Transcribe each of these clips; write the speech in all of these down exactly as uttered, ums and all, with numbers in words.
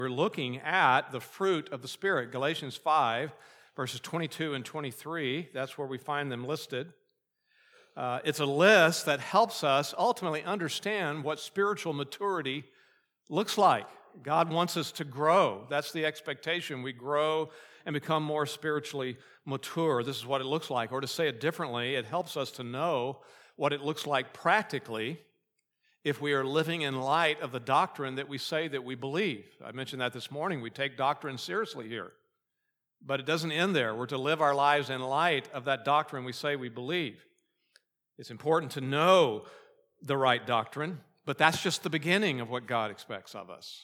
We're looking at the fruit of the Spirit, Galatians five, verses twenty-two and twenty-three. That's where we find them listed. Uh, it's a list that helps us ultimately understand what spiritual maturity looks like. God wants us to grow. That's the expectation. We grow and become more spiritually mature. This is what it looks like. Or to say it differently, it helps us to know what it looks like practically if we are living in light of the doctrine that we say that we believe. I mentioned that this morning. We take doctrine seriously here. But it doesn't end there. We're to live our lives in light of that doctrine we say we believe. It's important to know the right doctrine, but that's just the beginning of what God expects of us.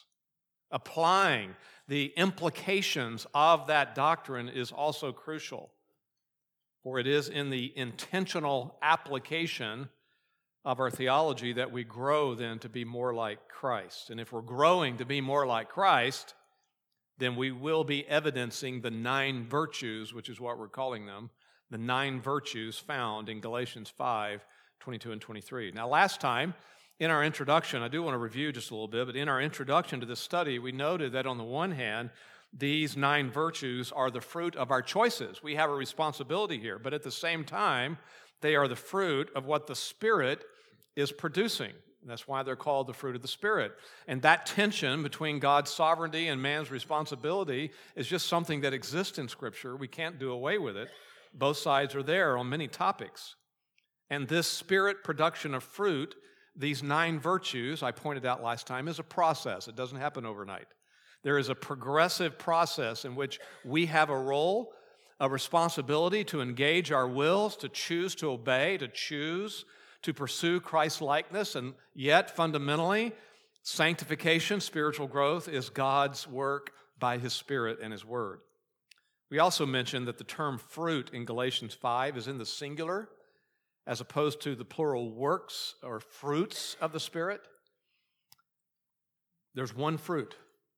Applying the implications of that doctrine is also crucial, for it is in the intentional application of our theology that we grow then to be more like Christ. And if we're growing to be more like Christ, then we will be evidencing the nine virtues, which is what we're calling them, the nine virtues found in Galatians five, twenty-two and twenty-three. Now, last time, in our introduction, I do want to review just a little bit, but in our introduction to this study, we noted that on the one hand, these nine virtues are the fruit of our choices. We have a responsibility here, but at the same time, they are the fruit of what the Spirit is producing. That's why they're called the fruit of the Spirit. And that tension between God's sovereignty and man's responsibility is just something that exists in Scripture. We can't do away with it. Both sides are there on many topics. And this Spirit production of fruit, these nine virtues, I pointed out last time, is a process. It doesn't happen overnight. There is a progressive process in which we have a role, a responsibility to engage our wills, to choose to obey, to choose to pursue Christ-likeness, and yet, fundamentally, sanctification, spiritual growth, is God's work by His Spirit and His Word. We also mentioned that the term fruit in Galatians five is in the singular, as opposed to the plural works or fruits of the Spirit. There's one fruit.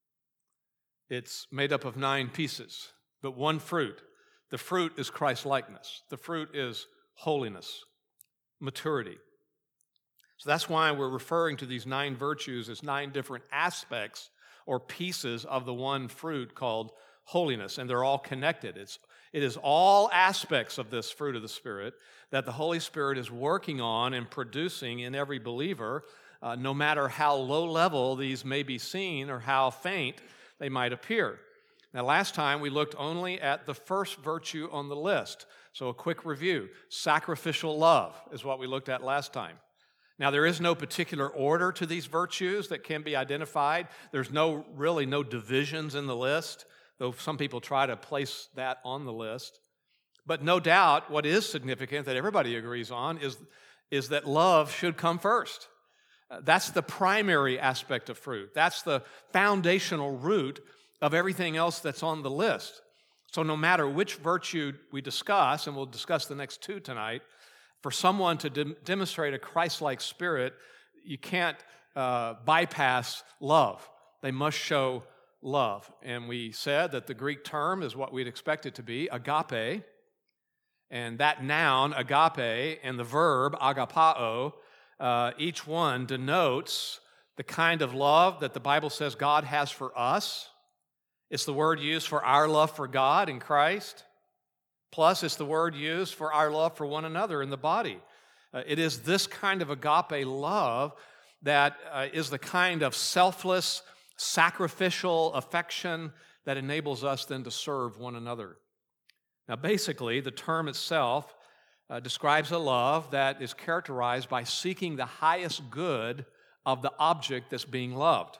It's made up of nine pieces, but one fruit. The fruit is Christ-likeness. The fruit is holiness, maturity. So that's why we're referring to these nine virtues as nine different aspects or pieces of the one fruit called holiness, and they're all connected. It's, it is all aspects of this fruit of the Spirit that the Holy Spirit is working on and producing in every believer, uh, no matter how low level these may be seen or how faint they might appear. Now, last time we looked only at the first virtue on the list. So a quick review. Sacrificial love is what we looked at last time. Now, there is no particular order to these virtues that can be identified. There's no really no divisions in the list, though some people try to place that on the list. But no doubt what is significant that everybody agrees on is, is that love should come first. Uh, that's the primary aspect of fruit. That's the foundational root of everything else that's on the list. So no matter which virtue we discuss, and we'll discuss the next two tonight, for someone to de- demonstrate a Christ-like spirit, you can't uh, bypass love. They must show love. And we said that the Greek term is what we'd expect it to be, agape. And that noun, agape, and the verb, agapao, uh, each one denotes the kind of love that the Bible says God has for us. It's the word used for our love for God in Christ. Plus, it's the word used for our love for one another in the body. Uh, it is this kind of agape love that uh, is the kind of selfless, sacrificial affection that enables us then to serve one another. Now, basically, the term itself uh, describes a love that is characterized by seeking the highest good of the object that's being loved.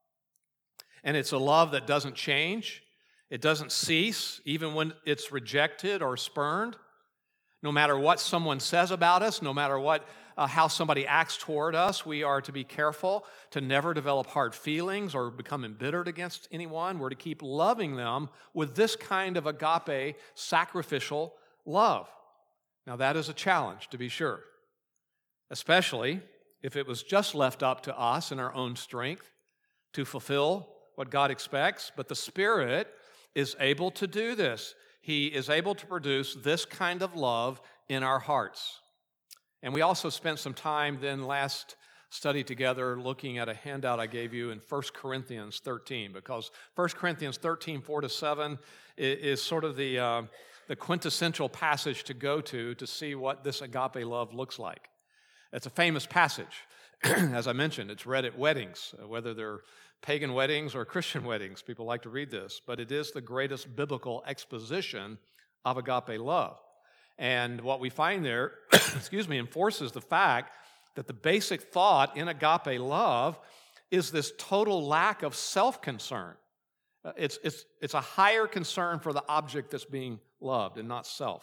And it's a love that doesn't change. It doesn't cease, even when it's rejected or spurned. No matter what someone says about us, no matter what, uh, how somebody acts toward us, we are to be careful to never develop hard feelings or become embittered against anyone. We're to keep loving them with this kind of agape, sacrificial love. Now, that is a challenge, to be sure, especially if it was just left up to us in our own strength to fulfill what God expects, but the Spirit is able to do this. He is able to produce this kind of love in our hearts. And we also spent some time then last study together looking at a handout I gave you in First Corinthians thirteen, because First Corinthians thirteen, four to seven is, is sort of the, uh, the quintessential passage to go to to see what this agape love looks like. It's a famous passage. As I mentioned, it's read at weddings, whether they're pagan weddings or Christian weddings. People like to read this, but it is the greatest biblical exposition of agape love. And what we find there, excuse me, enforces the fact that the basic thought in agape love is this total lack of self-concern. Uh, It's, it's, it's a higher concern for the object that's being loved and not self.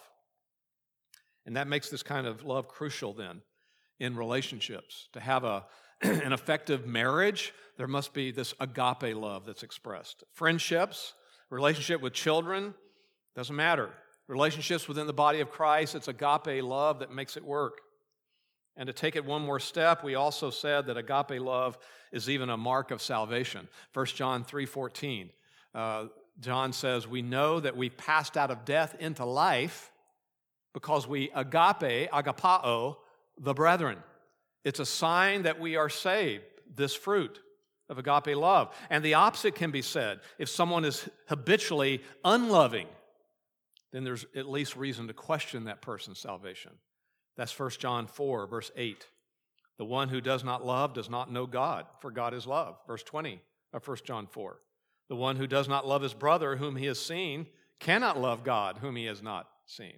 And that makes this kind of love crucial then in relationships. To have a, an effective marriage, there must be this agape love that's expressed. Friendships, relationship with children, doesn't matter. Relationships within the body of Christ, it's agape love that makes it work. And to take it one more step, we also said that agape love is even a mark of salvation. First John three fourteen, uh, John says, we know that we've passed out of death into life because we agape, agapao, the brethren. It's a sign that we are saved, this fruit of agape love. And the opposite can be said. If someone is habitually unloving, then there's at least reason to question that person's salvation. That's First John four, verse eight. The one who does not love does not know God, for God is love. Verse twenty of First John four. The one who does not love his brother whom he has seen cannot love God whom he has not seen.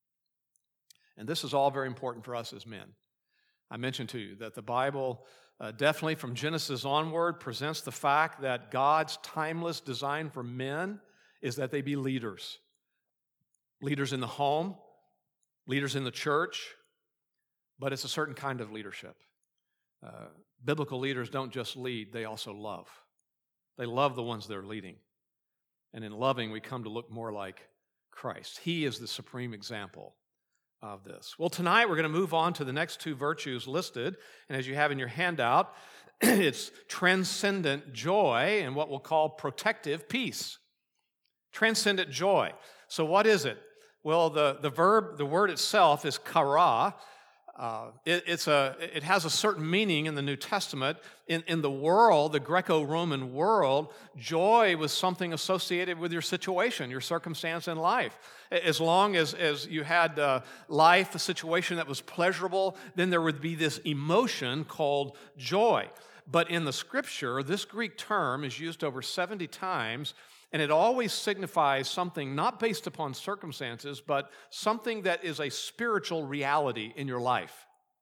And this is all very important for us as men. I mentioned to you that the Bible uh, definitely from Genesis onward presents the fact that God's timeless design for men is that they be leaders. Leaders in the home, leaders in the church, but it's a certain kind of leadership. Uh, biblical leaders don't just lead, they also love. They love the ones they're leading. And in loving, we come to look more like Christ. He is the supreme example of this. Well, tonight we're going to move on to the next two virtues listed. And as you have in your handout, it's transcendent joy and what we'll call protective peace. Transcendent joy. So what is it? Well, the, the verb, the word itself is kara. Uh, it, it's a, it has a certain meaning in the New Testament. In, in the world, the Greco-Roman world, joy was something associated with your situation, your circumstance in life. As long as, as you had uh, life, a situation that was pleasurable, then there would be this emotion called joy. But in the Scripture, this Greek term is used over seventy times, and it always signifies something not based upon circumstances, but something that is a spiritual reality in your life.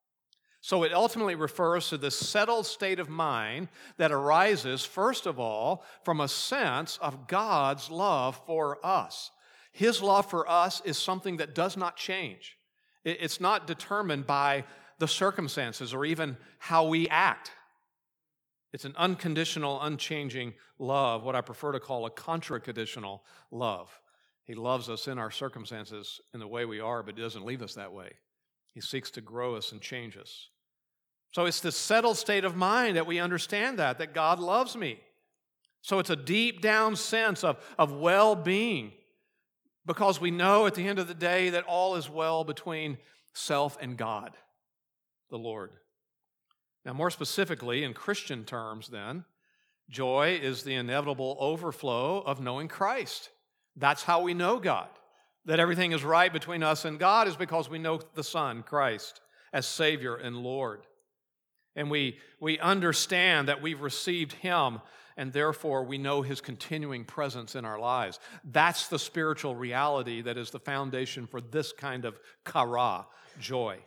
So it ultimately refers to this settled state of mind that arises, first of all, from a sense of God's love for us. His love for us is something that does not change. It's not determined by the circumstances or even how we act. It's an unconditional, unchanging love, what I prefer to call a contra-conditional love. He loves us in our circumstances in the way we are, but He doesn't leave us that way. He seeks to grow us and change us. So it's this settled state of mind that we understand that, that God loves me. So it's a deep down sense of, of well-being because we know at the end of the day that all is well between self and God, the Lord. Now, more specifically, in Christian terms then, joy is the inevitable overflow of knowing Christ. That's how we know God. That everything is right between us and God is because we know the Son, Christ, as Savior and Lord. And we, we understand that we've received Him, and therefore we know His continuing presence in our lives. That's the spiritual reality that is the foundation for this kind of kara, joy.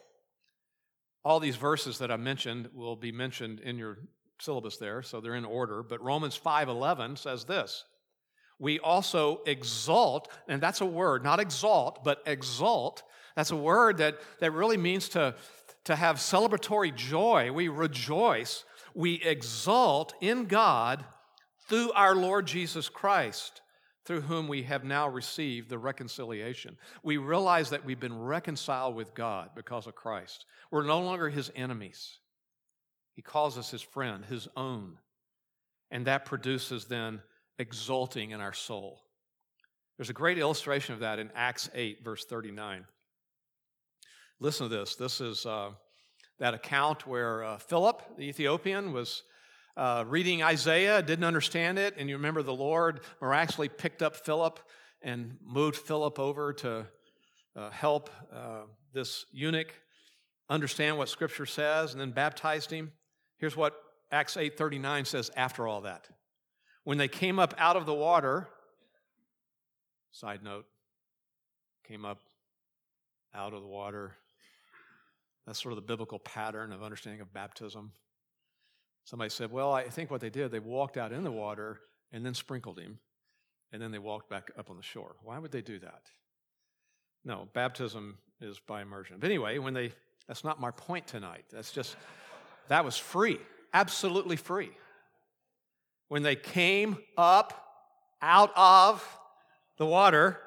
All these verses that I mentioned will be mentioned in your syllabus there, so they're in order. But Romans five eleven says this, we also exalt, and that's a word, not exalt, but exalt. That's a word that, that really means to, to have celebratory joy. We rejoice, we exult in God through our Lord Jesus Christ, through whom we have now received the reconciliation. We realize that we've been reconciled with God because of Christ. We're no longer His enemies. He calls us His friend, His own. And that produces then exulting in our soul. There's a great illustration of that in Acts eight, verse thirty-nine. Listen to this. This is uh, That account where uh, Philip, the Ethiopian, was uh, reading Isaiah, didn't understand it, and you remember the Lord miraculously picked up Philip and moved Philip over to uh, help uh, this eunuch understand what Scripture says, and then baptized him. Here's what Acts eight thirty-nine says after all that. When they came up out of the water, side note, came up out of the water. That's sort of the biblical pattern of understanding of baptism. Somebody said, well, I think what they did, they walked out in the water and then sprinkled him, and then they walked back up on the shore. Why would they do that? No, baptism is by immersion. But anyway, when they, that's not my point tonight. That's just, that was free, absolutely free. When they came up out of the water,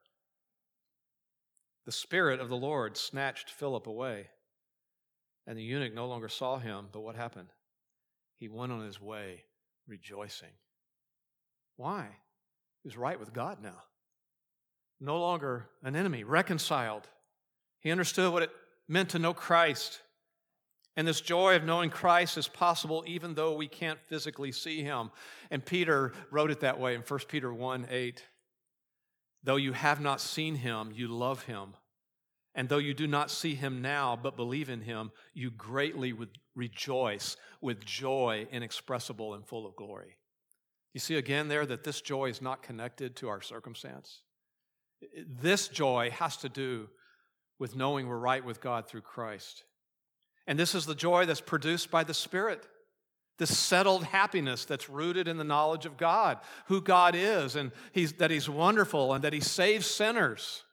the Spirit of the Lord snatched Philip away. And the eunuch no longer saw him, but what happened? He went on his way rejoicing. Why? He was right with God now. No longer an enemy, reconciled. He understood what it meant to know Christ. And this joy of knowing Christ is possible even though we can't physically see him. And Peter wrote it that way in First Peter one eight. Though you have not seen him, you love him. And though you do not see him now, but believe in him, you greatly would rejoice with joy inexpressible and full of glory. You see again there that this joy is not connected to our circumstance. This joy has to do with knowing we're right with God through Christ. And this is the joy that's produced by the Spirit. This settled happiness that's rooted in the knowledge of God, who God is, and he's, that he's wonderful and that he saves sinners.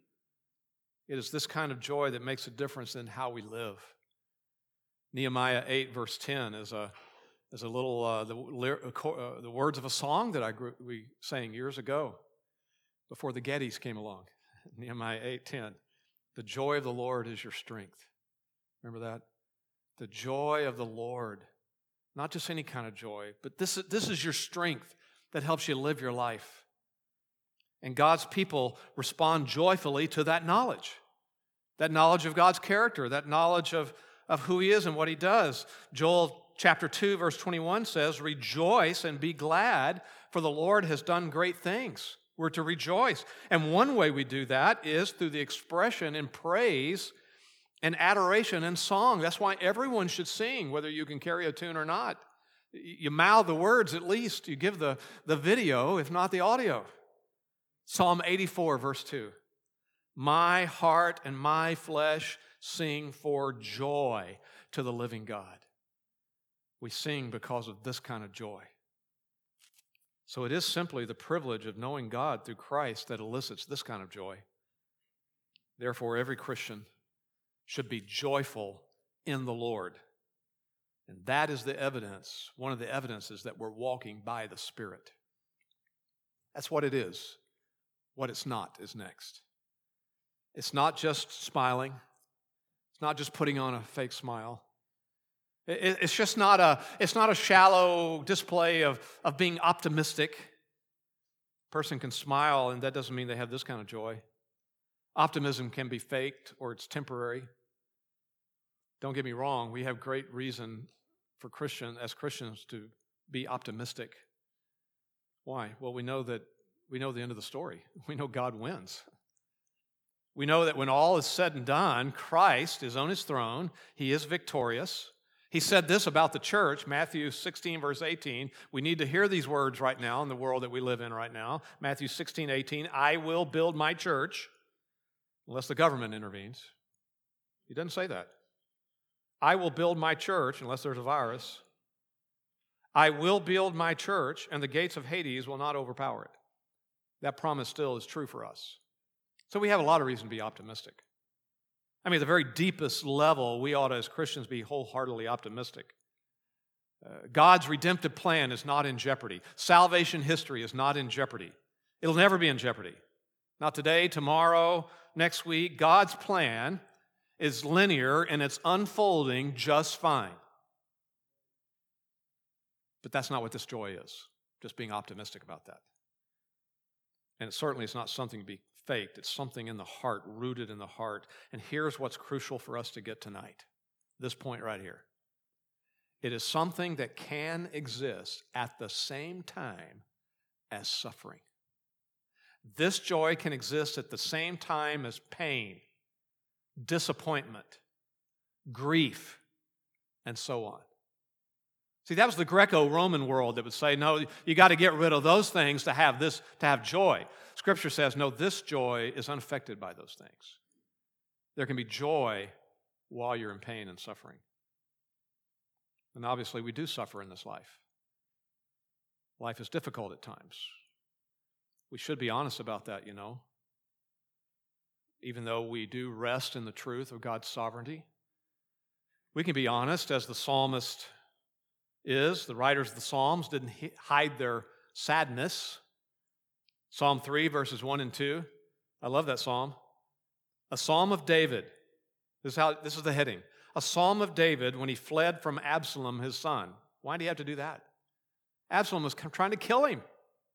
It is this kind of joy that makes a difference in how we live. Nehemiah eight, verse ten is a, is a little, uh, the, uh, the words of a song that I grew, we sang years ago before the Gettys came along. Nehemiah eight ten. The joy of the Lord is your strength. Remember that? The joy of the Lord. Not just any kind of joy, but this, this is your strength that helps you live your life. And God's people respond joyfully to that knowledge, that knowledge of God's character, that knowledge of, of who he is and what he does. Joel chapter two, verse twenty-one says, rejoice and be glad, for the Lord has done great things. We're to rejoice. And one way we do that is through the expression in praise and adoration and song. That's why everyone should sing, whether you can carry a tune or not. You mouth the words at least. You give the, the video, if not the audio. Psalm eighty-four, verse two. My heart and my flesh sing for joy to the living God. We sing because of this kind of joy. So it is simply the privilege of knowing God through Christ that elicits this kind of joy. Therefore, every Christian should be joyful in the Lord. And that is the evidence, one of the evidences that we're walking by the Spirit. That's what it is. What it's not is next. It's not just smiling. It's not just putting on a fake smile. It's just not a, it's not a shallow display of, of being optimistic. A person can smile, and that doesn't mean they have this kind of joy. Optimism can be faked, or it's temporary. Don't get me wrong, we have great reason for Christian, as Christians to be optimistic. Why? Well, we know that we know the end of the story. We know God wins. We know that when all is said and done, Christ is on his throne. He is victorious. He said this about the church, Matthew sixteen, verse eighteen. We need to hear these words right now in the world that we live in right now. Matthew sixteen, eighteen, I will build my church, unless the government intervenes. He doesn't say that. I will build my church, unless there's a virus. I will build my church, and the gates of Hades will not overpower it. That promise still is true for us. So we have a lot of reason to be optimistic. I mean, at the very deepest level, we ought to, as Christians, be wholeheartedly optimistic. Uh, God's redemptive plan is not in jeopardy. Salvation history is not in jeopardy. It'll never be in jeopardy. Not today, tomorrow, next week. God's plan is linear and it's unfolding just fine. But that's not what this joy is, just being optimistic about that. And it certainly is not something to be faked. It's something in the heart, rooted in the heart. And here's what's crucial for us to get tonight. this point right here. It is something that can exist at the same time as suffering. This joy can exist at the same time as pain, disappointment, grief, and so on. See, that was the Greco-Roman world that would say, no, you got to get rid of those things to have this, to have joy. Scripture says, no, this joy is unaffected by those things. There can be joy while you're in pain and suffering. And obviously, we do suffer in this life. Life is difficult at times. We should be honest about that, you know. Even though we do rest in the truth of God's sovereignty, we can be honest, as the psalmist is. The writers of the Psalms didn't hide their sadness. Psalm three, verses one and two. I love that psalm. A psalm of David. This is, how, this is the heading. A psalm of David when he fled from Absalom, his son. Why did he have to do that? Absalom was trying to kill him.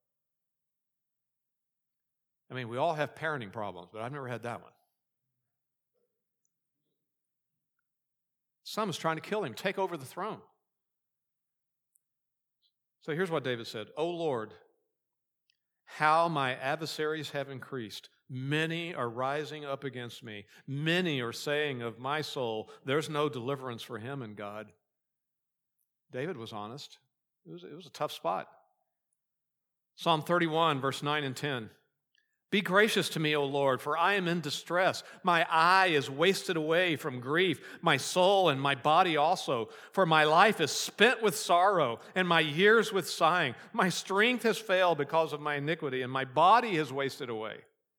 I mean, we all have parenting problems, but I've never had that one. Son was trying to kill him, take over the throne. So here's what David said. O Lord, how my adversaries have increased. Many are rising up against me. Many are saying of my soul, there's no deliverance for him in God. David was honest. It was, it was a tough spot. Psalm thirty-one, verse nine and ten. Be gracious to me, O Lord, for I am in distress. My eye is wasted away from grief, my soul and my body also. For my life is spent with sorrow, and my years with sighing. My strength has failed because of my iniquity, and my body is wasted away.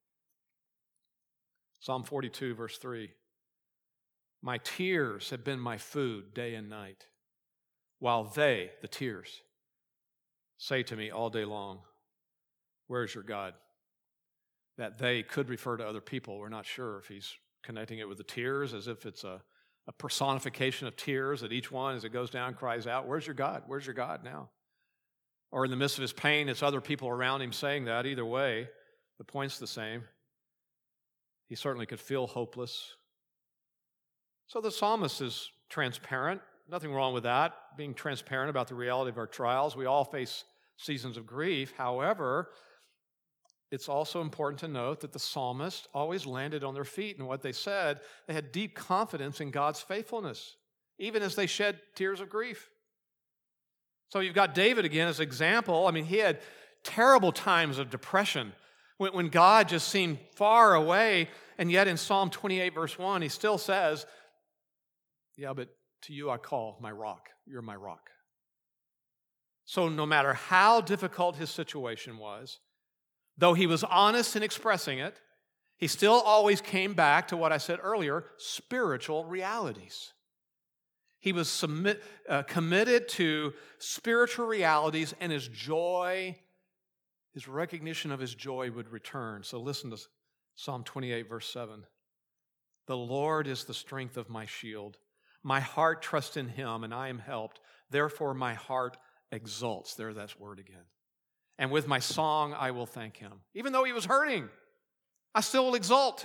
Psalm forty-two, verse three. My tears have been my food day and night, while they, the tears, say to me all day long, where's your God? That they could refer to other people. We're not sure if he's connecting it with the tears as if it's a, a personification of tears that each one, as it goes down, cries out, where's your God? Where's your God now? Or in the midst of his pain, it's other people around him saying that. Either way, the point's the same. He certainly could feel hopeless. So the psalmist is transparent. Nothing wrong with that, being transparent about the reality of our trials. We all face seasons of grief. However, it's also important to note that the psalmist always landed on their feet in what they said. They had deep confidence in God's faithfulness, even as they shed tears of grief. So you've got David again as an example. I mean, he had terrible times of depression when, when God just seemed far away, and yet in Psalm twenty-eight, verse one, he still says, yeah, but to you I call my rock. You're my rock. So no matter how difficult his situation was, though he was honest in expressing it, he still always came back to what I said earlier, spiritual realities. He was submit, uh, committed to spiritual realities, and his joy, his recognition of his joy would return. So listen to Psalm twenty-eight, verse seven. The Lord is the strength of my shield. My heart trusts in him, and I am helped. Therefore my heart exults. There, that's word again. And with my song, I will thank him. Even though he was hurting, I still will exult.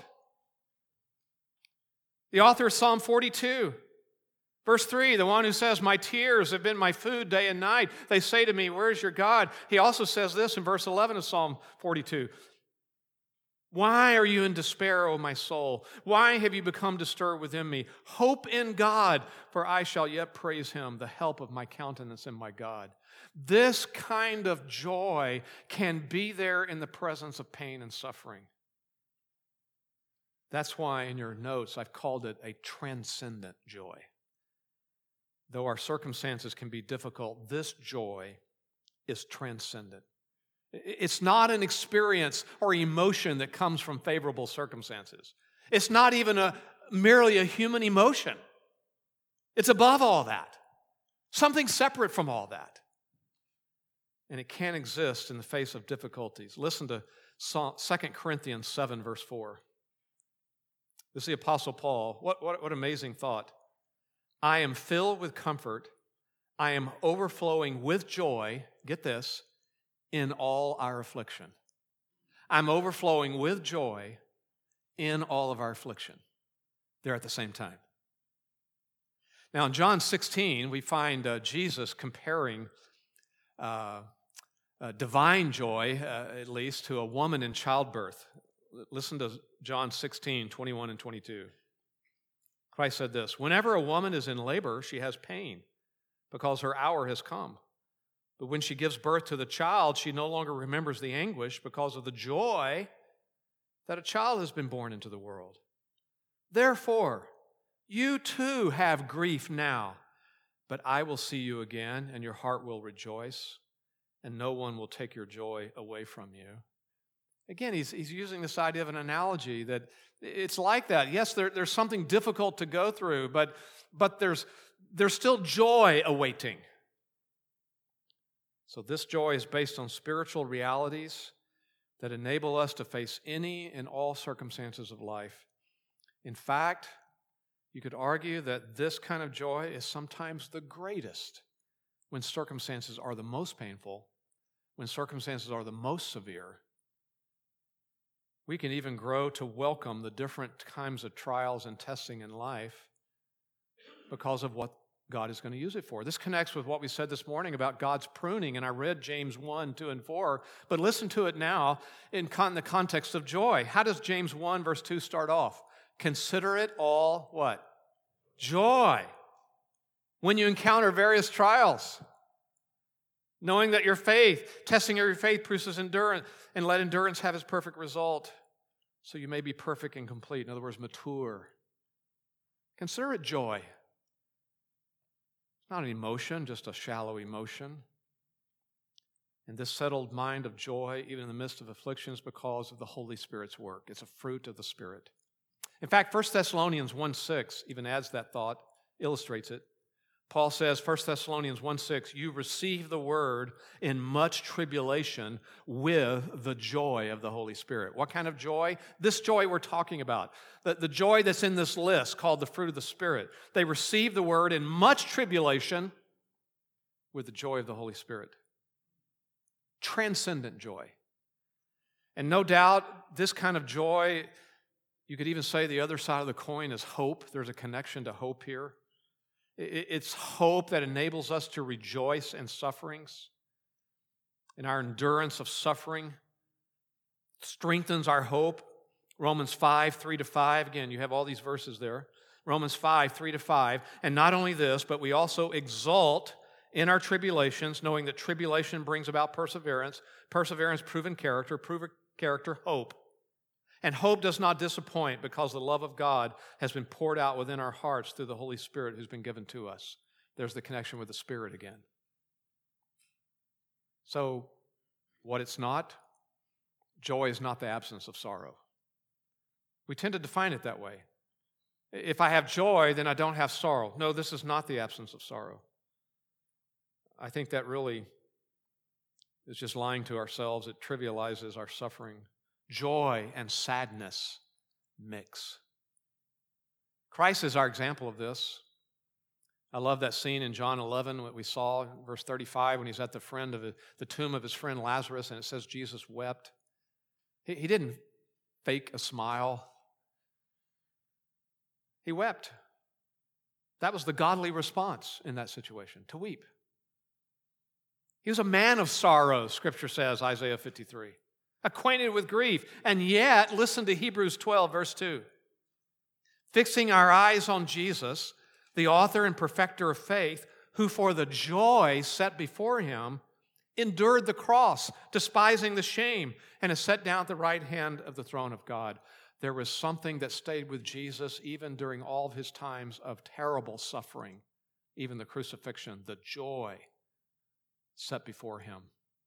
The author of Psalm forty-two, verse three, the one who says, my tears have been my food day and night. They say to me, where is your God? He also says this in verse eleven of Psalm forty-two. Why are you in despair, O my soul? Why have you become disturbed within me? Hope in God, for I shall yet praise him, the help of my countenance and my God. This kind of joy can be there in the presence of pain and suffering. That's why in your notes I've called it a transcendent joy. Though our circumstances can be difficult, this joy is transcendent. It's not an experience or emotion that comes from favorable circumstances. It's not even a merely a human emotion. It's above all that. Something separate from all that. And it can exist in the face of difficulties. Listen to Second Corinthians seven, verse four. This is the Apostle Paul. What, what, what amazing thought. I am filled with comfort. I am overflowing with joy. Get this. In all our affliction. I'm overflowing with joy in all of our affliction. They're at the same time. Now, in John sixteen, we find uh, Jesus comparing uh, uh, divine joy, uh, at least, to a woman in childbirth. Listen to John sixteen, twenty-one and twenty-two. Christ said this, "Whenever a woman is in labor, she has pain because her hour has come. But when she gives birth to the child, she no longer remembers the anguish because of the joy that a child has been born into the world. Therefore, you too have grief now, but I will see you again, and your heart will rejoice, and no one will take your joy away from you." Again, he's, he's using this idea of an analogy that it's like that. Yes, there, there's something difficult to go through, but, but there's, there's still joy awaiting. So this joy is based on spiritual realities that enable us to face any and all circumstances of life. In fact, you could argue that this kind of joy is sometimes the greatest when circumstances are the most painful, when circumstances are the most severe. We can even grow to welcome the different kinds of trials and testing in life because of what God is going to use it for. This connects with what we said this morning about God's pruning, and I read James one, two, and four, but listen to it now in con- the context of joy. How does James one, verse two start off? Consider it all what? Joy. When you encounter various trials, knowing that your faith, testing of your faith produces endurance, and let endurance have its perfect result, so you may be perfect and complete. In other words, mature. Consider it joy. It's not an emotion, just a shallow emotion. And this settled mind of joy, even in the midst of afflictions, because of the Holy Spirit's work. It's a fruit of the Spirit. In fact, First Thessalonians one six even adds that thought, illustrates it. Paul says, First Thessalonians one six, "You receive the word in much tribulation with the joy of the Holy Spirit." What kind of joy? This joy we're talking about. The, the joy that's in this list called the fruit of the Spirit. They receive the word in much tribulation with the joy of the Holy Spirit. Transcendent joy. And no doubt, this kind of joy, you could even say the other side of the coin is hope. There's a connection to hope here. It's hope that enables us to rejoice in sufferings, in our endurance of suffering, strengthens our hope. Romans five, three to five, again, you have all these verses there. Romans five, three to five, and not only this, but we also exult in our tribulations, knowing that tribulation brings about perseverance, perseverance, proven character, proven character, hope. And hope does not disappoint because the love of God has been poured out within our hearts through the Holy Spirit who's been given to us. There's the connection with the Spirit again. So, what it's not, joy is not the absence of sorrow. We tend to define it that way. If I have joy, then I don't have sorrow. No, this is not the absence of sorrow. I think that really is just lying to ourselves. It trivializes our suffering. Joy and sadness mix. Christ is our example of this. I love that scene in John eleven, what we saw, verse thirty-five, when he's at the friend of the tomb of his friend Lazarus, and it says Jesus wept. He, he didn't fake a smile. He wept. That was the godly response in that situation, to weep. He was a man of sorrows, Scripture says, Isaiah fifty-three. Acquainted with grief, and yet, listen to Hebrews twelve, verse two. Fixing our eyes on Jesus, the author and perfecter of faith, who for the joy set before him endured the cross, despising the shame, and is set down at the right hand of the throne of God. There was something that stayed with Jesus even during all of his times of terrible suffering, even the crucifixion, the joy set before him.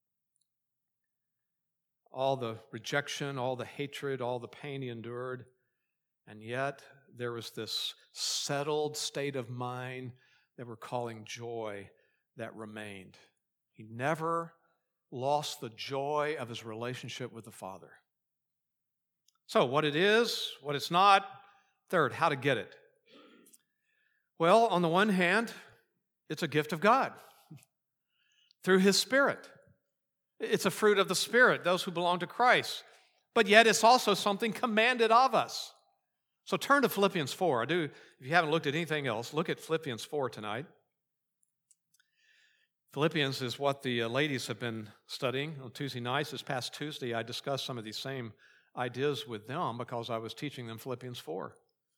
All the rejection, all the hatred, all the pain he endured, and yet there was this settled state of mind that we're calling joy that remained. He never lost the joy of his relationship with the Father. So, what it is, what it's not. Third, how to get it. Well, on the one hand, it's a gift of God through his Spirit. It's a fruit of the Spirit, those who belong to Christ. But yet it's also something commanded of us. So turn to Philippians four. I do, if you haven't looked at anything else, look at Philippians four tonight. Philippians is what the ladies have been studying on Tuesday nights. This past Tuesday, I discussed some of these same ideas with them because I was teaching them Philippians four.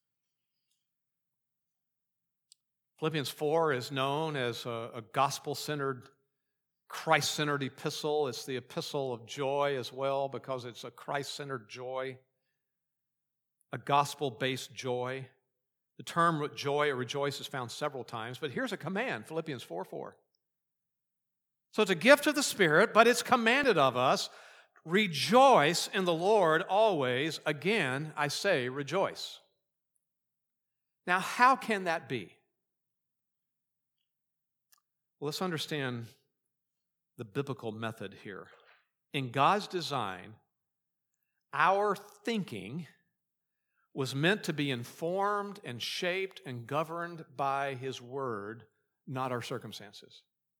Philippians four is known as a, a gospel-centered, Christ-centered epistle. It's the epistle of joy as well because it's a Christ-centered joy, a gospel-based joy. The term joy or rejoice is found several times, but here's a command, Philippians four four. So it's a gift of the Spirit, but it's commanded of us, rejoice in the Lord always. Again, I say rejoice. Now, how can that be? Well, let's understand the biblical method here. In God's design, our thinking was meant to be informed and shaped and governed by His Word, not our circumstances.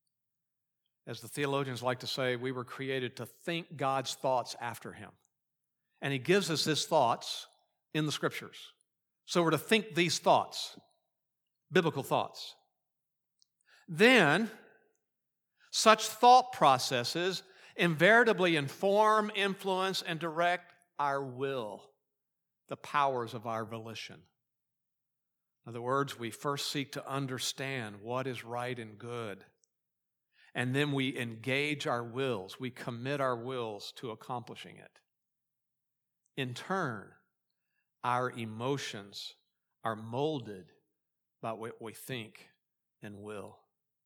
As the theologians like to say, we were created to think God's thoughts after Him. And He gives us His thoughts in the Scriptures. So we're to think these thoughts, biblical thoughts. Then, such thought processes invariably inform, influence, and direct our will, the powers of our volition. In other words, we first seek to understand what is right and good. And then we engage our wills. We commit our wills to accomplishing it. In turn, our emotions are molded by what we think and will.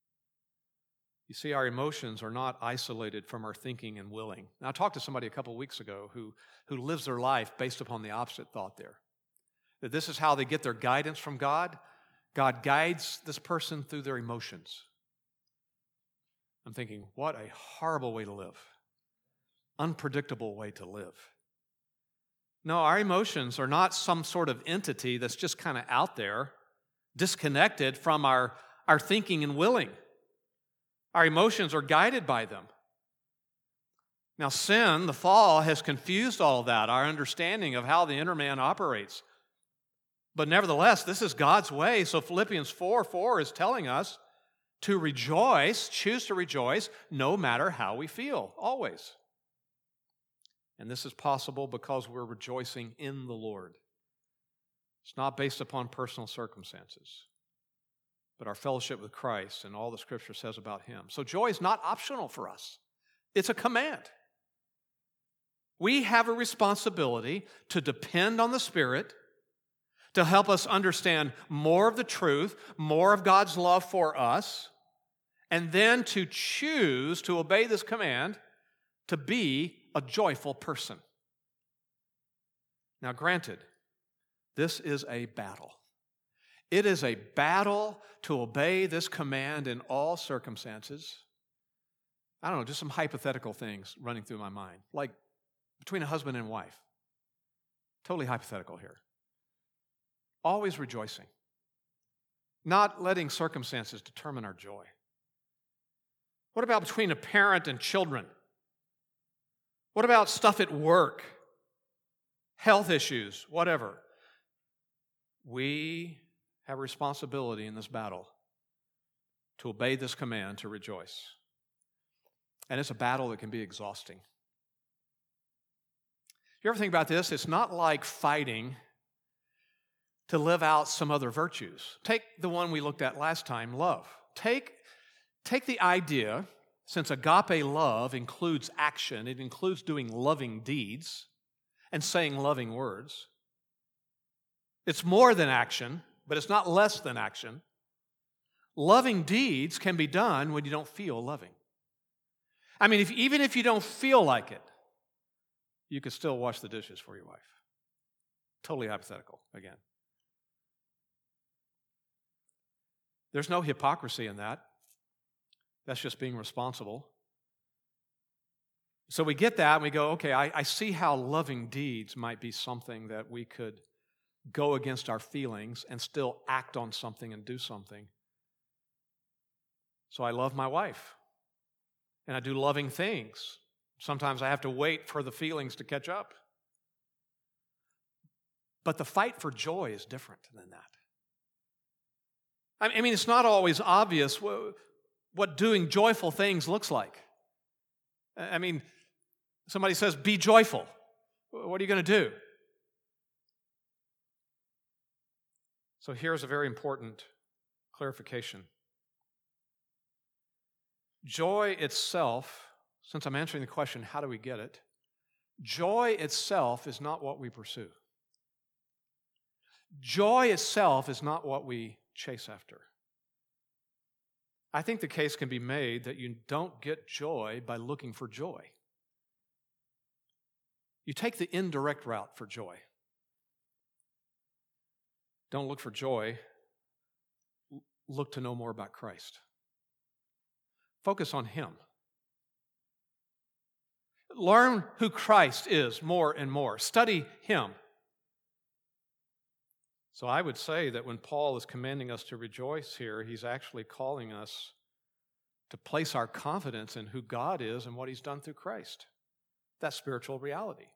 You see, our emotions are not isolated from our thinking and willing. Now, I talked to somebody a couple of weeks ago who, who lives their life based upon the opposite thought there. That this is how they get their guidance from God. God guides this person through their emotions. I'm thinking, what a horrible way to live. Unpredictable way to live. No, our emotions are not some sort of entity that's just kind of out there, disconnected from our, our thinking and willing. Our emotions are guided by them. Now, sin, the fall, has confused all that, our understanding of how the inner man operates. But nevertheless, this is God's way. So Philippians four four is telling us to rejoice, choose to rejoice, no matter how we feel, always. And this is possible because we're rejoicing in the Lord. It's not based upon personal circumstances, but our fellowship with Christ and all the Scripture says about Him. So joy is not optional for us. It's a command. We have a responsibility to depend on the Spirit to help us understand more of the truth, more of God's love for us, and then to choose to obey this command to be a joyful person. Now, granted, this is a battle. It is a battle to obey this command in all circumstances. I don't know, just some hypothetical things running through my mind, like between a husband and wife. Totally hypothetical here. Always rejoicing, not letting circumstances determine our joy. What about between a parent and children? What about stuff at work? Health issues, whatever. We have a responsibility in this battle to obey this command to rejoice. And it's a battle that can be exhausting. You ever think about this? It's not like fighting to live out some other virtues. Take the one we looked at last time, love. Take, take the idea, since agape love includes action, it includes doing loving deeds and saying loving words. It's more than action, but it's not less than action. Loving deeds can be done when you don't feel loving. I mean, if, even if you don't feel like it, you could still wash the dishes for your wife. Totally hypothetical, again. There's no hypocrisy in that. That's just being responsible. So we get that and we go, okay, I, I see how loving deeds might be something that we could go against our feelings and still act on something and do something. So I love my wife. And I do loving things. Sometimes I have to wait for the feelings to catch up. But the fight for joy is different than that. I mean, it's not always obvious what doing joyful things looks like. I mean, somebody says, be joyful. What are you going to do? So here's a very important clarification. Joy itself, since I'm answering the question, how do we get it? Joy itself is not what we pursue. Joy itself is not what we chase after. I think the case can be made that you don't get joy by looking for joy. You take the indirect route for joy. Don't look for joy. Look to know more about Christ. Focus on Him. Learn who Christ is more and more. Study Him. So I would say that when Paul is commanding us to rejoice here, he's actually calling us to place our confidence in who God is and what He's done through Christ. That's spiritual reality.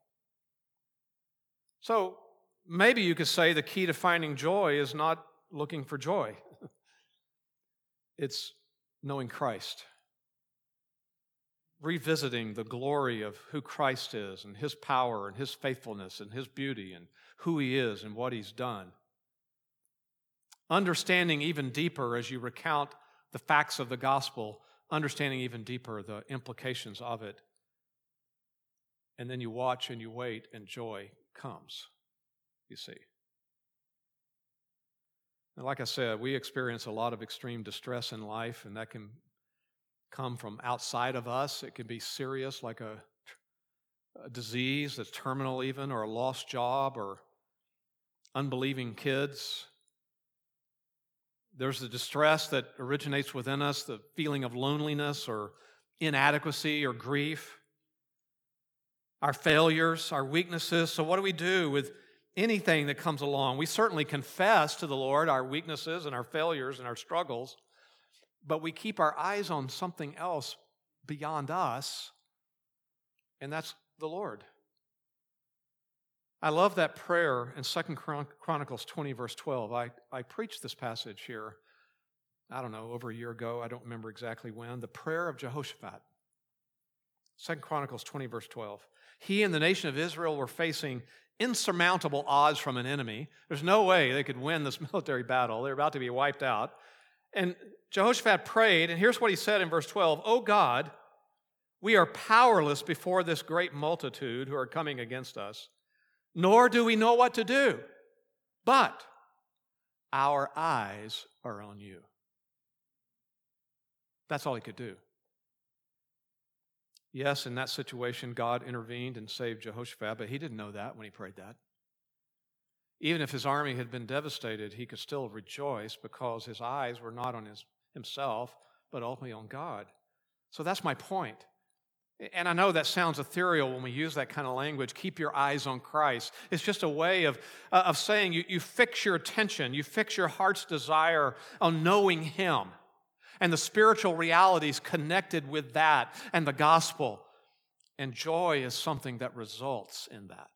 So maybe you could say the key to finding joy is not looking for joy. It's knowing Christ. Revisiting the glory of who Christ is and His power and His faithfulness and His beauty and who He is and what He's done. Understanding even deeper as you recount the facts of the gospel, understanding even deeper the implications of it. And then you watch and you wait and joy comes, you see. And like I said, we experience a lot of extreme distress in life, and that can come from outside of us. It can be serious, like a, a disease that's terminal even, or a lost job, or unbelieving kids. There's the distress that originates within us, the feeling of loneliness or inadequacy or grief. Our failures, our weaknesses. So what do we do with anything that comes along? We certainly confess to the Lord our weaknesses and our failures and our struggles, but we keep our eyes on something else beyond us, and that's the Lord. I love that prayer in Second Chronicles twenty, verse twelve. I, I preached this passage here, I don't know, over a year ago. I don't remember exactly when. The prayer of Jehoshaphat. Second Chronicles twenty, verse twelve. He and the nation of Israel were facing insurmountable odds from an enemy. There's no way they could win this military battle. They're about to be wiped out. And Jehoshaphat prayed, and here's what he said in verse twelve. "O God, we are powerless before this great multitude who are coming against us, nor do we know what to do, but our eyes are on you." That's all he could do. Yes, in that situation, God intervened and saved Jehoshaphat, but he didn't know that when he prayed that. Even if his army had been devastated, he could still rejoice because his eyes were not on his, himself, but ultimately on God. So that's my point. And I know that sounds ethereal when we use that kind of language, keep your eyes on Christ. It's just a way of, uh, of saying you, you fix your attention, you fix your heart's desire on knowing Him and the spiritual realities connected with that and the gospel. And joy is something that results in that.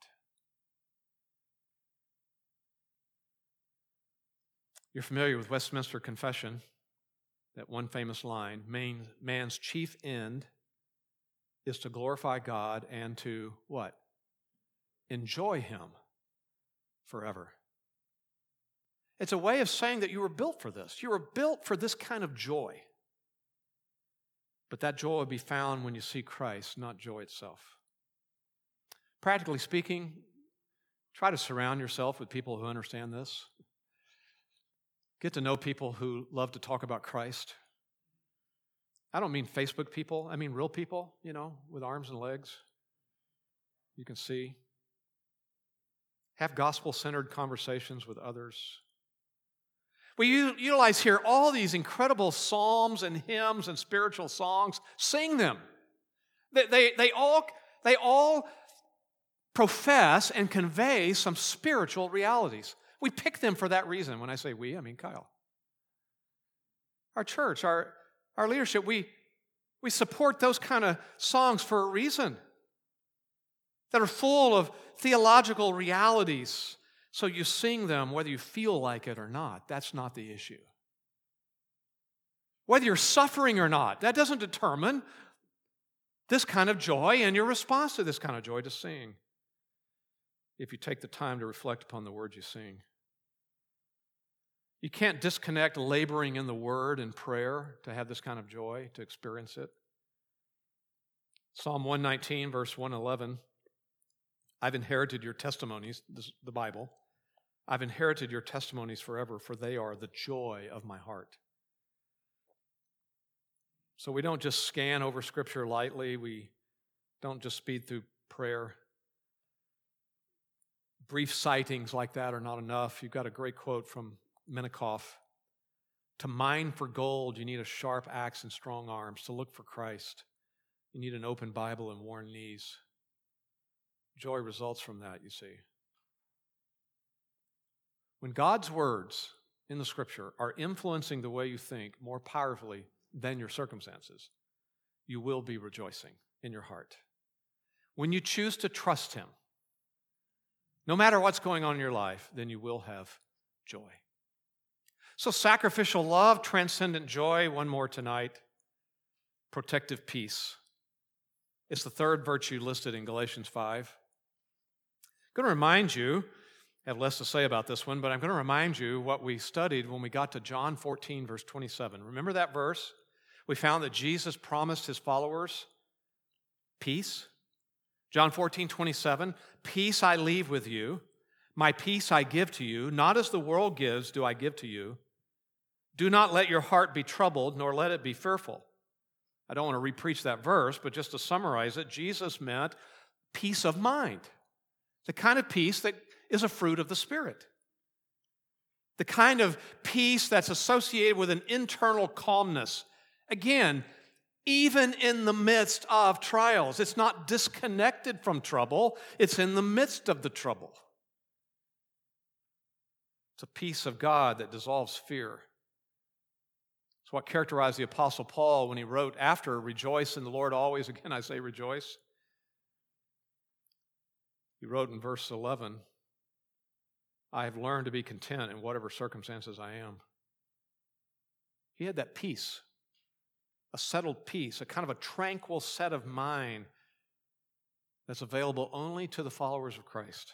You're familiar with Westminster Confession, that one famous line, man's chief end is to glorify God and to what? Enjoy Him forever. It's a way of saying that you were built for this. You were built for this kind of joy. But that joy will be found when you see Christ, not joy itself. Practically speaking, try to surround yourself with people who understand this. Get to know people who love to talk about Christ. I don't mean Facebook people. I mean real people, you know, with arms and legs. You can see. Have gospel-centered conversations with others. We utilize here all these incredible psalms and hymns and spiritual songs. Sing them. They, they, they, all, they all profess and convey some spiritual realities. We pick them for that reason. When I say we, I mean Kyle. Our church, our, our leadership, we, we support those kind of songs for a reason that are full of theological realities, So you sing them whether you feel like it or not. That's not the issue. Whether you're suffering or not, that doesn't determine this kind of joy and your response to this kind of joy to sing. If you take the time to reflect upon the words you sing. You can't disconnect laboring in the Word and prayer to have this kind of joy, to experience it. Psalm one nineteen, verse one eleven, I've inherited your testimonies, this, the Bible. I've inherited your testimonies forever, for they are the joy of my heart. So we don't just scan over Scripture lightly. We don't just speed through prayer. Brief sightings like that are not enough. You've got a great quote from Minikoff. To mine for gold, you need a sharp axe and strong arms. To look for Christ, you need an open Bible and worn knees. Joy results from that, you see. When God's words in the Scripture are influencing the way you think more powerfully than your circumstances, you will be rejoicing in your heart. When you choose to trust Him, no matter what's going on in your life, then you will have joy. So sacrificial love, transcendent joy, one more tonight, protective peace. It's the third virtue listed in Galatians five. I'm going to remind you, I have less to say about this one, but I'm going to remind you what we studied when we got to John fourteen, verse twenty-seven. Remember that verse? We found that Jesus promised His followers peace. John fourteen, twenty-seven, peace I leave with you, my peace I give to you, not as the world gives do I give to you. Do not let your heart be troubled, nor let it be fearful. I don't want to repreach that verse, but just to summarize it, Jesus meant peace of mind, the kind of peace that is a fruit of the Spirit, the kind of peace that's associated with an internal calmness. Again, even in the midst of trials. It's not disconnected from trouble. It's in the midst of the trouble. It's a peace of God that dissolves fear. It's what characterized the Apostle Paul when he wrote after, rejoice in the Lord always. Again, I say rejoice. He wrote in verse eleven, I have learned to be content in whatever circumstances I am. He had that peace. A settled peace, a kind of a tranquil set of mind that's available only to the followers of Christ.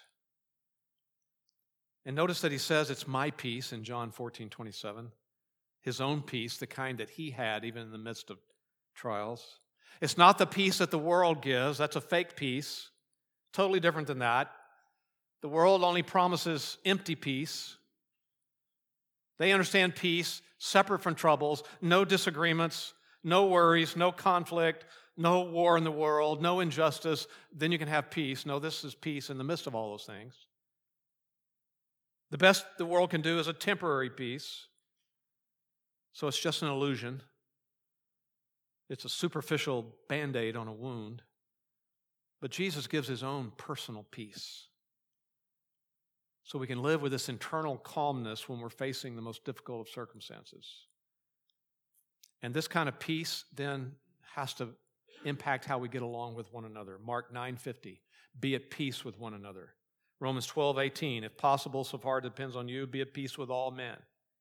And notice that he says it's my peace in John fourteen, twenty-seven, his own peace, the kind that he had even in the midst of trials. It's not the peace that the world gives. That's a fake peace, totally different than that. The world only promises empty peace. They understand peace separate from troubles, no disagreements, no worries, no conflict, no war in the world, no injustice, then you can have peace. No, this is peace in the midst of all those things. The best the world can do is a temporary peace, so it's just an illusion. It's a superficial Band-Aid on a wound. But Jesus gives His own personal peace, so we can live with this internal calmness when we're facing the most difficult of circumstances. And this kind of peace then has to impact how we get along with one another. Mark nine fifty, be at peace with one another. Romans twelve eighteen, if possible, so far it depends on you, be at peace with all men.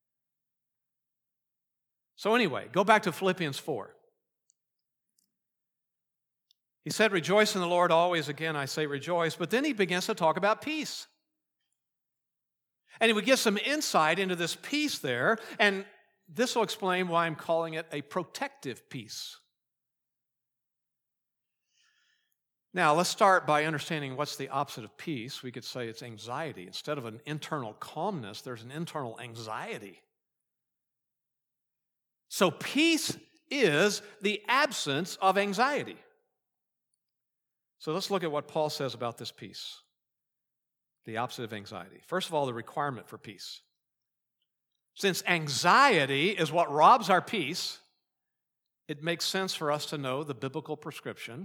So anyway, go back to Philippians four. He said, rejoice in the Lord always. Again, I say rejoice. But then he begins to talk about peace. And we get some insight into this peace there, and this will explain why I'm calling it a protective peace. Now, let's start by understanding what's the opposite of peace. We could say it's anxiety. Instead of an internal calmness, there's an internal anxiety. So peace is the absence of anxiety. So let's look at what Paul says about this peace, the opposite of anxiety. First of all, the requirement for peace. Since anxiety is what robs our peace, it makes sense for us to know the biblical prescription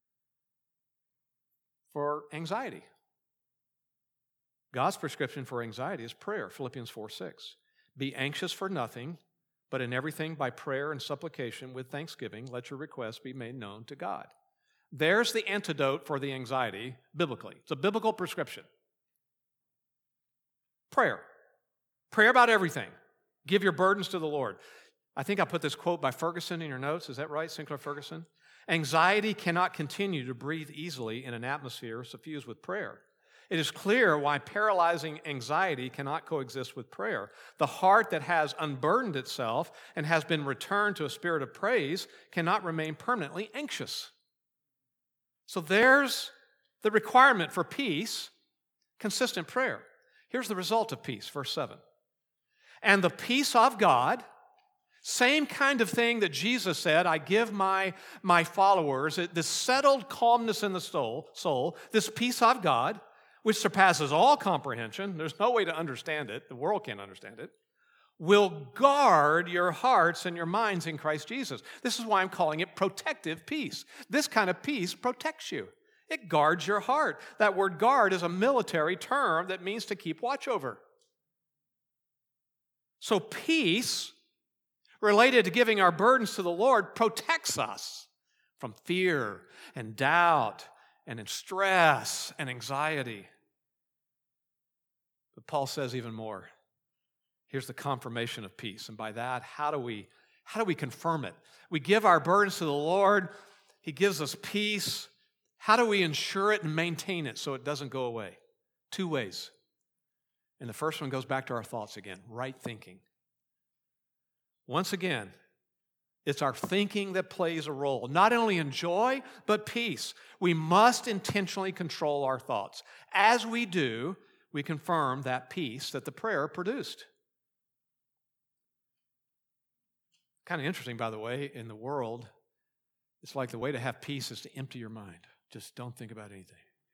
for anxiety. God's prescription for anxiety is prayer, Philippians four six. Be anxious for nothing, but in everything by prayer and supplication with thanksgiving, let your requests be made known to God. There's the antidote for the anxiety biblically. It's a biblical prescription. Prayer. Prayer about everything. Give your burdens to the Lord. I think I put this quote by Ferguson in your notes. Is that right, Sinclair Ferguson? Anxiety cannot continue to breathe easily in an atmosphere suffused with prayer. It is clear why paralyzing anxiety cannot coexist with prayer. The heart that has unburdened itself and has been returned to a spirit of praise cannot remain permanently anxious. So there's the requirement for peace, consistent prayer. Here's the result of peace, verse seven. And the peace of God, same kind of thing that Jesus said, I give my, my followers, this settled calmness in the soul, soul, this peace of God, which surpasses all comprehension, there's no way to understand it, the world can't understand it, will guard your hearts and your minds in Christ Jesus. This is why I'm calling it protective peace. This kind of peace protects you. It guards your heart. That word guard is a military term that means to keep watch over. So peace, related to giving our burdens to the Lord, protects us from fear and doubt and in stress and anxiety. But Paul says even more. Here's the confirmation of peace. And by that, how do we, how do we confirm it? We give our burdens to the Lord. He gives us peace. How do we ensure it and maintain it so it doesn't go away? Two ways. And the first one goes back to our thoughts again, right thinking. Once again, it's our thinking that plays a role, not only in joy, but peace. We must intentionally control our thoughts. As we do, we confirm that peace that the prayer produced. Kind of interesting, by the way, in the world, it's like the way to have peace is to empty your mind. Just don't think about anything.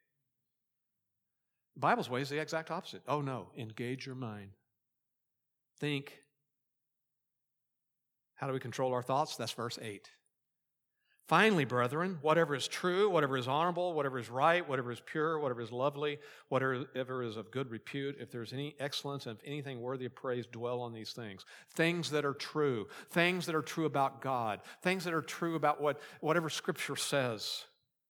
The Bible's way is the exact opposite. Oh no, engage your mind. Think. How do we control our thoughts? That's verse eight. Finally, brethren, whatever is true, whatever is honorable, whatever is right, whatever is pure, whatever is lovely, whatever is of good repute, if there's any excellence and if anything worthy of praise, dwell on these things. Things that are true, things that are true about God, things that are true about what whatever Scripture says.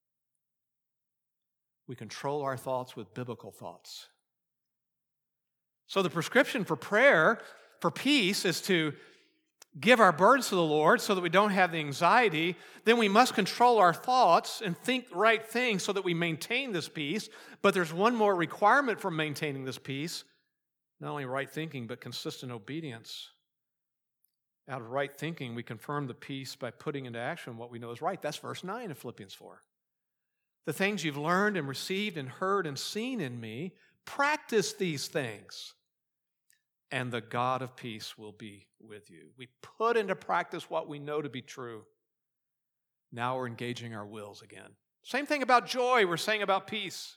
We control our thoughts with biblical thoughts. So the prescription for prayer, for peace, is to give our burdens to the Lord so that we don't have the anxiety. Then we must control our thoughts and think right things so that we maintain this peace. But there's one more requirement for maintaining this peace. Not only right thinking, but consistent obedience. Out of right thinking, we confirm the peace by putting into action what we know is right. That's verse nine of Philippians four. The things you've learned and received and heard and seen in me, practice these things, and the God of peace will be with you. We put into practice what we know to be true. Now we're engaging our wills again. Same thing about joy we're saying about peace.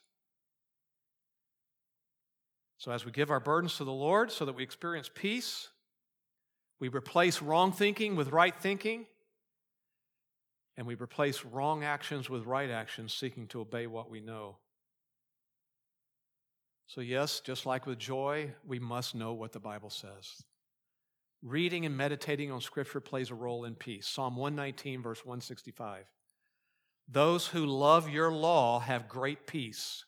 So as we give our burdens to the Lord so that we experience peace, we replace wrong thinking with right thinking, and we replace wrong actions with right actions, seeking to obey what we know. So yes, just like with joy, we must know what the Bible says. Reading and meditating on Scripture plays a role in peace. Psalm one nineteen, verse one sixty-five. Those who love your law have great peace.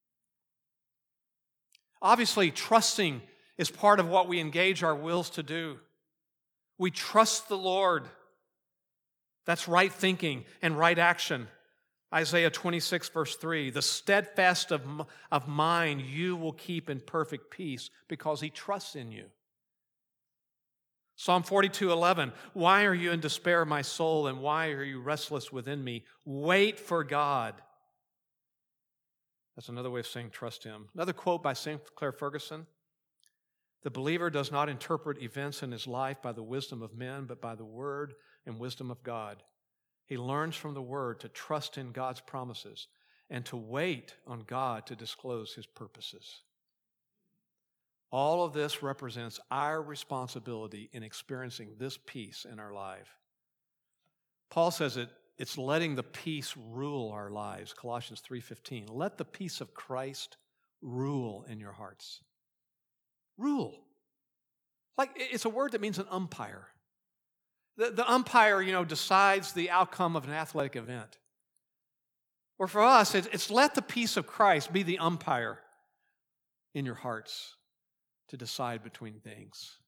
Obviously, trusting is part of what we engage our wills to do. We trust the Lord. That's right thinking and right action. Isaiah twenty-six, verse three, the steadfast of, of mind you will keep in perfect peace because he trusts in you. Psalm forty-two, eleven, why are you in despair, my soul, and why are you restless within me? Wait for God. That's another way of saying trust him. Another quote by Sinclair Ferguson, the believer does not interpret events in his life by the wisdom of men, but by the word and wisdom of God. He learns from the Word to trust in God's promises and to wait on God to disclose His purposes. All of this represents our responsibility in experiencing this peace in our life. Paul says it, it's letting the peace rule our lives, Colossians three fifteen. Let the peace of Christ rule in your hearts. Rule. Like, it's a word that means an umpire. The, the umpire, you know, decides the outcome of an athletic event. Or for us, it's, it's let the peace of Christ be the umpire in your hearts. to decide between things.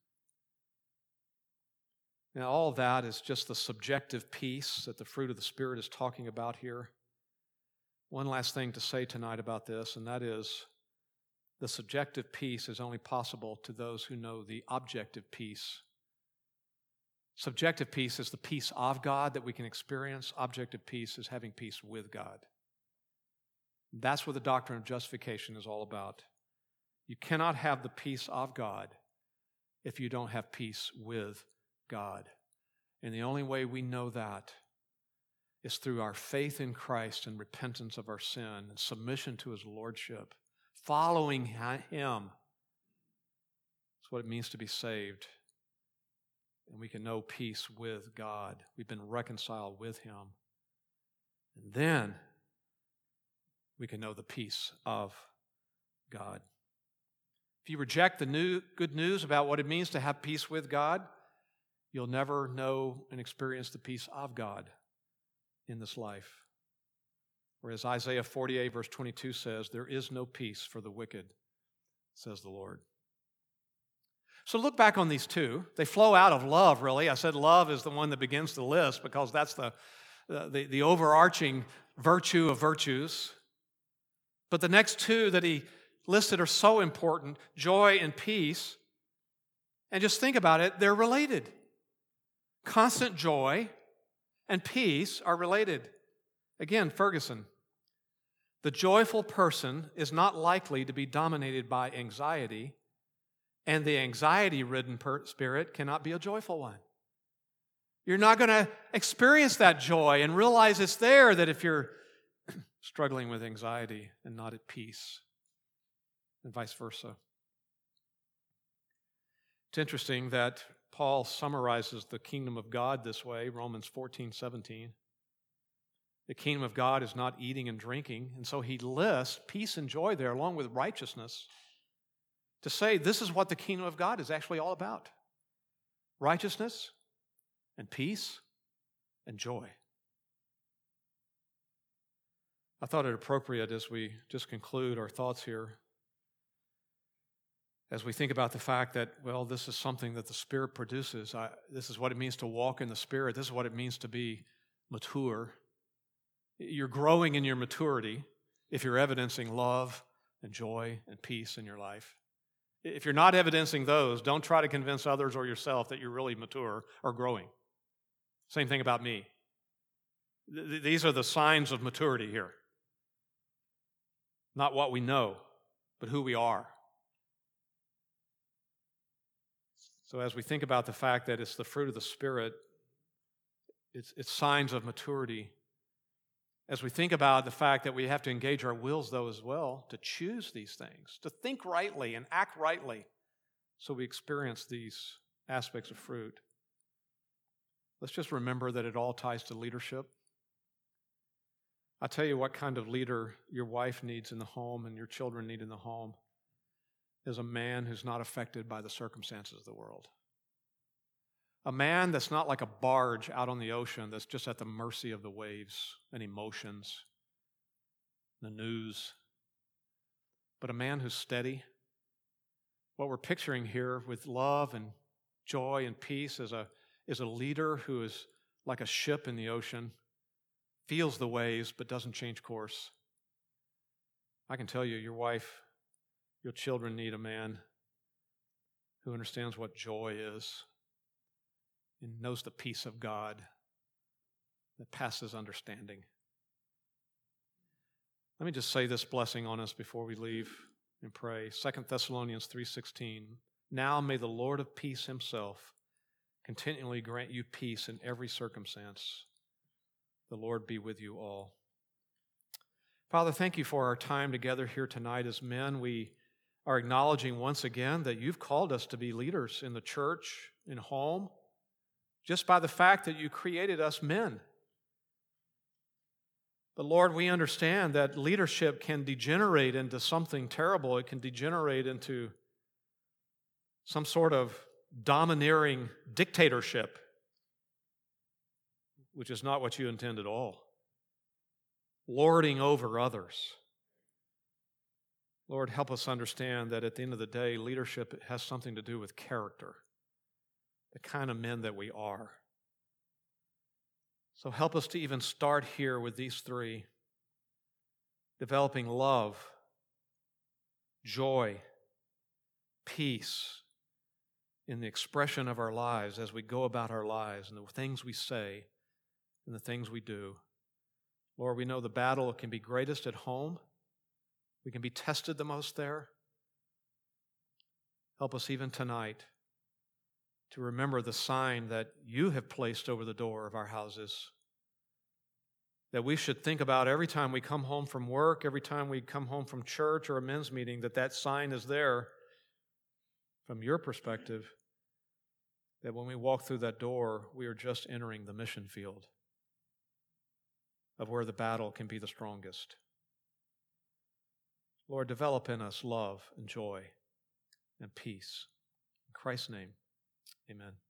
Now, all of that is just the subjective peace that the fruit of the Spirit is talking about here. One last thing to say tonight about this, and that is the subjective peace is only possible to those who know the objective peace. Subjective peace is the peace of God that we can experience. Objective peace is having peace with God. That's what the doctrine of justification is all about. You cannot have the peace of God if you don't have peace with God. And the only way we know that is through our faith in Christ and repentance of our sin and submission to His Lordship, following Him. That's what it means to be saved. And we can know peace with God. We've been reconciled with Him. And then we can know the peace of God. If you reject the new good news about what it means to have peace with God, you'll never know and experience the peace of God in this life. Whereas Isaiah forty-eight verse twenty-two says, there is no peace for the wicked, says the Lord. So look back on these two. They flow out of love, really. I said love is the one that begins the list because that's the, the, the overarching virtue of virtues. But the next two that he listed are so important, joy and peace. And just think about it, they're related. Constant joy and peace are related. Again, Ferguson, the joyful person is not likely to be dominated by anxiety, and the anxiety-ridden spirit cannot be a joyful one. You're not going to experience that joy and realize it's there that if you're struggling with anxiety and not at peace, and vice versa. It's interesting that Paul summarizes the kingdom of God this way, Romans fourteen seventeen. The kingdom of God is not eating and drinking, and so he lists peace and joy there along with righteousness to say this is what the kingdom of God is actually all about. Righteousness and peace and joy. I thought it appropriate as we just conclude our thoughts here, as we think about the fact that, well, this is something that the Spirit produces. I, this is what it means to walk in the Spirit. This is what it means to be mature. You're growing in your maturity if you're evidencing love and joy and peace in your life. If you're not evidencing those, don't try to convince others or yourself that you're really mature or growing. Same thing about me. Th- these are the signs of maturity here. Not what we know, but who we are. So as we think about the fact that it's the fruit of the Spirit, it's, it's signs of maturity. As we think about the fact that we have to engage our wills, though, as well, to choose these things, to think rightly and act rightly, so we experience these aspects of fruit. Let's just remember that it all ties to leadership. I'll tell you what kind of leader your wife needs in the home and your children need in the home is a man who's not affected by the circumstances of the world. A man that's not like a barge out on the ocean that's just at the mercy of the waves and emotions, the news, but a man who's steady. What we're picturing here with love and joy and peace is a, is a leader who is like a ship in the ocean, feels the waves but doesn't change course. I can tell you, your wife, your children need a man who understands what joy is and knows the peace of God that passes understanding. Let me just say this blessing on us before we leave and pray. Second Thessalonians three sixteen. Now may the Lord of peace himself continually grant you peace in every circumstance. The Lord be with you all. Father, thank you for our time together here tonight as men. We are acknowledging once again that you've called us to be leaders in the church, in home, just by the fact that you created us men. But Lord, we understand that leadership can degenerate into something terrible. It can degenerate into some sort of domineering dictatorship, which is not what you intend at all. Lording over others. Lord, help us understand that at the end of the day, leadership has something to do with character, the kind of men that we are. So help us to even start here with these three, developing love, joy, peace in the expression of our lives as we go about our lives and the things we say and the things we do. Lord, we know the battle can be greatest at home. We can be tested the most there. Help us even tonight to remember the sign that you have placed over the door of our houses, that we should think about every time we come home from work, every time we come home from church or a men's meeting, that that sign is there from your perspective, that when we walk through that door, we are just entering the mission field of where the battle can be the strongest. Lord, develop in us love and joy and peace. In Christ's name, amen.